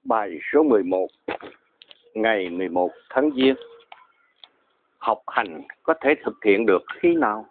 Bài số 11, ngày 11 tháng Giêng. Học hành có thể thực hiện được khi nào?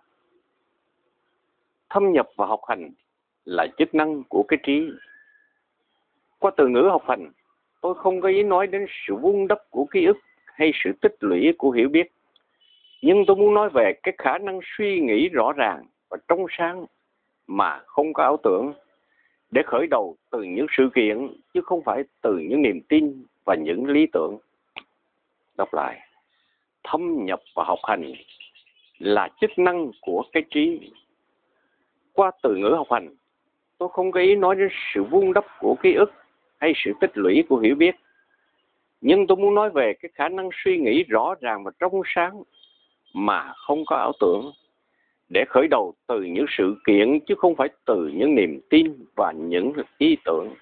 Thâm nhập và học hành là chức năng của cái trí. Qua từ ngữ học hành, tôi không có ý nói đến sự vun đắp của ký ức hay sự tích lũy của hiểu biết. Nhưng tôi muốn nói về cái khả năng suy nghĩ rõ ràng và trong sáng mà không có ảo tưởng, để khởi đầu từ những sự kiện chứ không phải từ những niềm tin và những lý tưởng. Đọc lại, thâm nhập và học hành là chức năng của cái trí. Qua từ ngữ học hành, tôi không có ý nói đến sự vun đắp của ký ức hay sự tích lũy của hiểu biết. Nhưng tôi muốn nói về cái khả năng suy nghĩ rõ ràng và trong sáng mà không có ảo tưởng, để khởi đầu từ những sự kiện chứ không phải từ những niềm tin và những ý tưởng.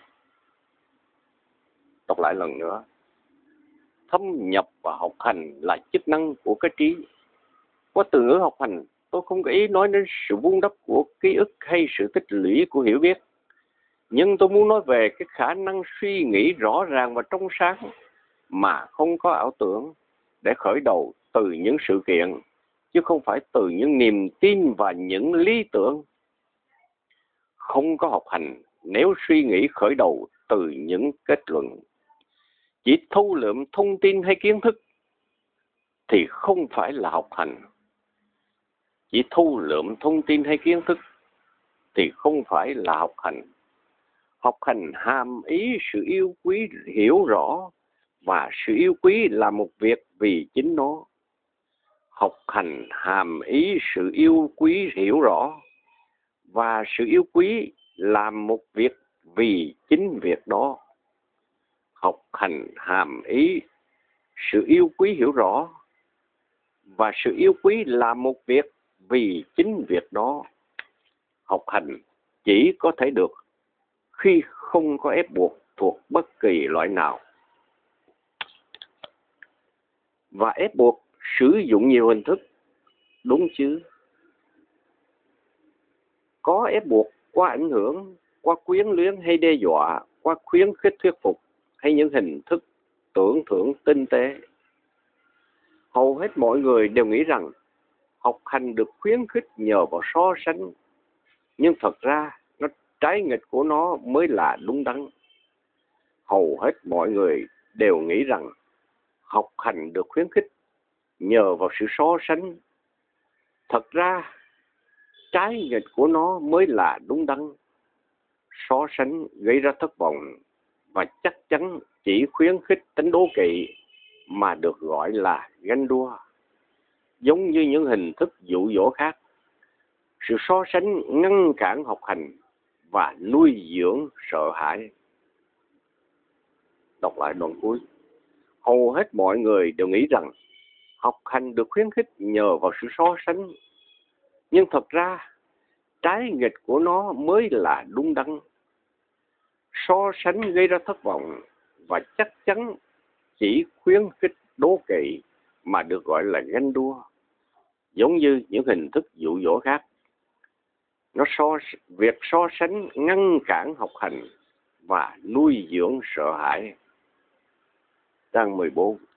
Đọc lại lần nữa. Thâm nhập và học hành là chức năng của cái trí. Qua từ ngữ học hành, tôi không có ý nói đến sự vun đắp của ký ức hay sự tích lũy của hiểu biết. Nhưng tôi muốn nói về cái khả năng suy nghĩ rõ ràng và trong sáng mà không có ảo tưởng, để khởi đầu từ những sự kiện chứ không phải từ những niềm tin và những lý tưởng. Không có học hành nếu suy nghĩ khởi đầu từ những kết luận. Chỉ thu lượm thông tin hay kiến thức thì không phải là học hành. Chỉ thu lượm thông tin hay kiến thức thì không phải là học hành. Học hành hàm ý sự yêu quý hiểu rõ, và sự yêu quý là một việc vì chính nó. Học hành hàm ý sự yêu quý hiểu rõ, và sự yêu quý là một việc vì chính việc đó. Học hành hàm ý sự yêu quý hiểu rõ, và sự yêu quý là một việc vì chính việc đó. Học hành chỉ có thể được khi không có ép buộc thuộc bất kỳ loại nào. Và ép buộc sử dụng nhiều hình thức, đúng chứ? Có ép buộc qua ảnh hưởng, qua quyến luyến hay đe dọa, qua khuyến khích thuyết phục, hay những hình thức tưởng thưởng tinh tế. Hầu hết mọi người đều nghĩ rằng học hành được khuyến khích nhờ vào so sánh, nhưng thật ra nó trái nghịch của nó mới là đúng đắn. Hầu hết mọi người đều nghĩ rằng học hành được khuyến khích nhờ vào sự so sánh. Thật ra trái nghịch của nó mới là đúng đắn. So sánh gây ra thất vọng, và chắc chắn chỉ khuyến khích tính đố kỵ mà được gọi là ganh đua. Giống như những hình thức dụ dỗ khác, sự so sánh ngăn cản học hành và nuôi dưỡng sợ hãi. Đọc lại đoạn cuối. Hầu hết mọi người đều nghĩ rằng học hành được khuyến khích nhờ vào sự so sánh, nhưng thật ra trái nghịch của nó mới là đúng đắn. So sánh gây ra thất vọng, và chắc chắn chỉ khuyến khích đố kỵ mà được gọi là ganh đua. Giống như những hình thức dụ dỗ khác, việc so sánh ngăn cản học hành và nuôi dưỡng sợ hãi. Trang 14.